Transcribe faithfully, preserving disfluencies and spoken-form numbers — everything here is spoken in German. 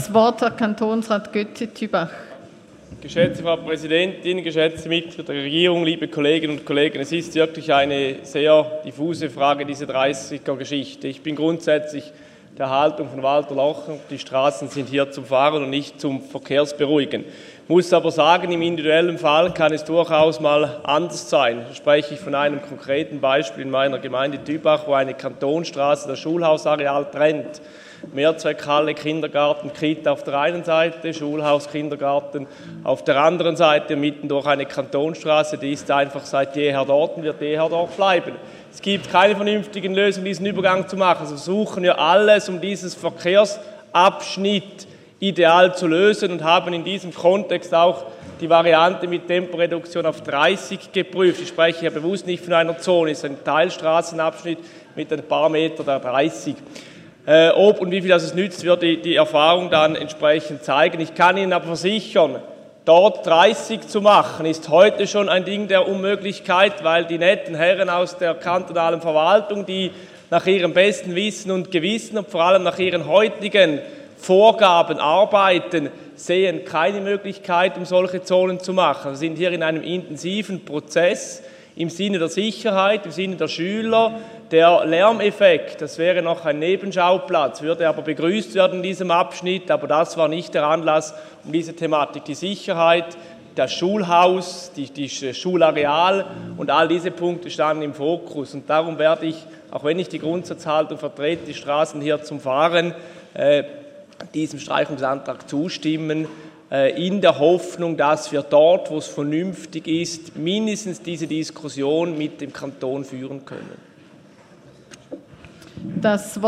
Das Wort hat Kantonsrat Götze-Tübach. Geschätzte Frau Präsidentin, geschätzte Mitglieder der Regierung, liebe Kolleginnen und Kollegen, es ist wirklich eine sehr diffuse Frage, diese dreißiger-Geschichte. Ich bin grundsätzlich der Haltung von Walter Locher, die Straßen sind hier zum Fahren und nicht zum Verkehrsberuhigen. Ich muss aber sagen, im individuellen Fall kann es durchaus mal anders sein. Da spreche ich von einem konkreten Beispiel in meiner Gemeinde Tübach, wo eine Kantonsstraße das Schulhausareal trennt. Mehrzweckhalle, Kindergarten, Kita auf der einen Seite, Schulhaus, Kindergarten auf der anderen Seite, mitten durch eine Kantonsstraße, die ist einfach seit jeher dort und wird jeher dort bleiben. Es gibt keine vernünftigen Lösungen, diesen Übergang zu machen. Also versuchen wir alles, um dieses Verkehrsabschnitt ideal zu lösen und haben in diesem Kontext auch die Variante mit Temporeduktion auf dreißig geprüft. Ich spreche ja bewusst nicht von einer Zone, es ist ein Teilstraßenabschnitt mit ein paar Meter der dreißig. Äh, ob und wie viel das es nützt, wird die, die Erfahrung dann entsprechend zeigen. Ich kann Ihnen aber versichern, dort dreißig zu machen, ist heute schon ein Ding der Unmöglichkeit, weil die netten Herren aus der kantonalen Verwaltung, die nach ihrem besten Wissen und Gewissen und vor allem nach ihren heutigen Vorgaben arbeiten, sehen keine Möglichkeit, um solche Zonen zu machen. Wir sind hier in einem intensiven Prozess im Sinne der Sicherheit, im Sinne der Schüler. Der Lärmeffekt, das wäre noch ein Nebenschauplatz, würde aber begrüßt werden in diesem Abschnitt, aber das war nicht der Anlass um diese Thematik. Die Sicherheit, das Schulhaus, die, die Schulareal und all diese Punkte standen im Fokus. Und darum werde ich, auch wenn ich die Grundsatzhaltung vertrete, die Straßen hier zum Fahren, äh, diesem Streichungsantrag zustimmen, äh, in der Hoffnung, dass wir dort, wo es vernünftig ist, mindestens diese Diskussion mit dem Kanton führen können. Das